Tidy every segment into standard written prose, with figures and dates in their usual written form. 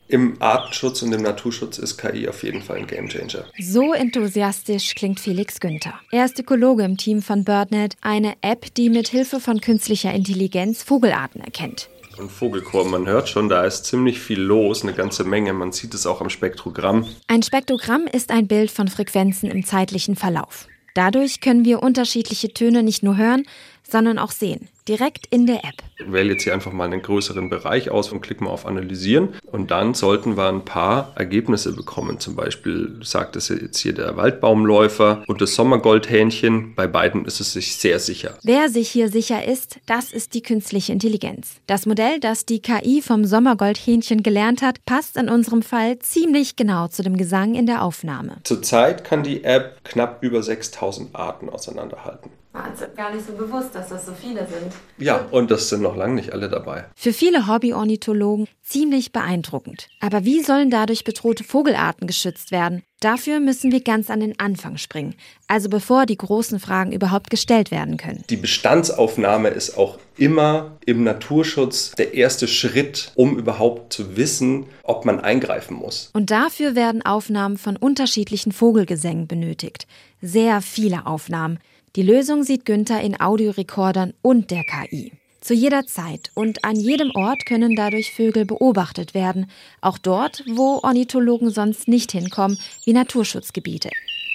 Im Artenschutz und im Naturschutz ist KI auf jeden Fall ein Gamechanger. So enthusiastisch klingt Felix Günther. Er ist Ökologe im Team von BirdNet, eine App, die mit Hilfe von künstlicher Intelligenz Vogelarten erkennt. Und Vogelchor, man hört schon, da ist ziemlich viel los, eine ganze Menge. Man sieht es auch am Spektrogramm. Ein Spektrogramm ist ein Bild von Frequenzen im zeitlichen Verlauf. Dadurch können wir unterschiedliche Töne nicht nur hören, sondern auch sehen, direkt in der App. Ich wähle jetzt hier einfach mal einen größeren Bereich aus und klicke mal auf Analysieren. Und dann sollten wir ein paar Ergebnisse bekommen. Zum Beispiel sagt es jetzt hier der Waldbaumläufer und das Sommergoldhähnchen. Bei beiden ist es sich sehr sicher. Wer sich hier sicher ist, das ist die künstliche Intelligenz. Das Modell, das die KI vom Sommergoldhähnchen gelernt hat, passt in unserem Fall ziemlich genau zu dem Gesang in der Aufnahme. Zurzeit kann die App knapp über 6000 Arten auseinanderhalten. Wahnsinn, gar nicht so bewusst, dass das so viele sind. Ja, und das sind noch lange nicht alle dabei. Für viele Hobbyornithologen ziemlich beeindruckend. Aber wie sollen dadurch bedrohte Vogelarten geschützt werden? Dafür müssen wir ganz an den Anfang springen, also bevor die großen Fragen überhaupt gestellt werden können. Die Bestandsaufnahme ist auch immer im Naturschutz der erste Schritt, um überhaupt zu wissen, ob man eingreifen muss. Und dafür werden Aufnahmen von unterschiedlichen Vogelgesängen benötigt. Sehr viele Aufnahmen. Die Lösung sieht Günther in Audiorekordern und der KI. Zu jeder Zeit und an jedem Ort können dadurch Vögel beobachtet werden. Auch dort, wo Ornithologen sonst nicht hinkommen, wie Naturschutzgebiete.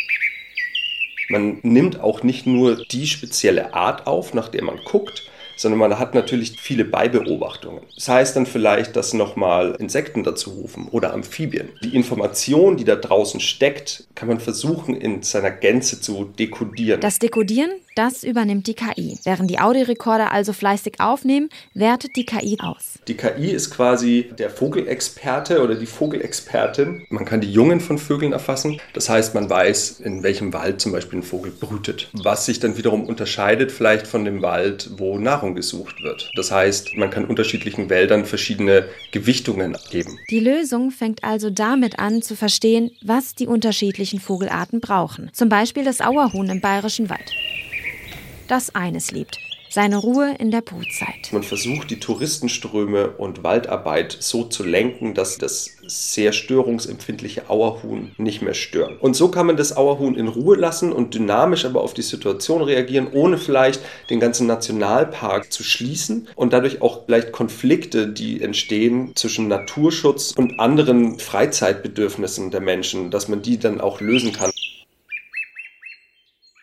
Man nimmt auch nicht nur die spezielle Art auf, nach der man guckt, sondern man hat natürlich viele Beibeobachtungen. Das heißt dann vielleicht, dass nochmal Insekten dazu rufen oder Amphibien. Die Information, die da draußen steckt, kann man versuchen in seiner Gänze zu dekodieren. Das Dekodieren, das übernimmt die KI. Während die Audiorekorder also fleißig aufnehmen, wertet die KI aus. Die KI ist quasi der Vogelexperte oder die Vogelexpertin. Man kann die Jungen von Vögeln erfassen. Das heißt, man weiß, in welchem Wald zum Beispiel ein Vogel brütet. Was sich dann wiederum unterscheidet vielleicht von dem Wald, wo Nahrung gesucht wird. Das heißt, man kann unterschiedlichen Wäldern verschiedene Gewichtungen geben. Die Lösung fängt also damit an, zu verstehen, was die unterschiedlichen Vogelarten brauchen. Zum Beispiel das Auerhuhn im Bayerischen Wald, das eines liebt: seine Ruhe in der Brutzeit. Man versucht, die Touristenströme und Waldarbeit so zu lenken, dass das sehr störungsempfindliche Auerhuhn nicht mehr stören. Und so kann man das Auerhuhn in Ruhe lassen und dynamisch aber auf die Situation reagieren, ohne vielleicht den ganzen Nationalpark zu schließen und dadurch auch vielleicht Konflikte, die entstehen zwischen Naturschutz und anderen Freizeitbedürfnissen der Menschen, dass man die dann auch lösen kann.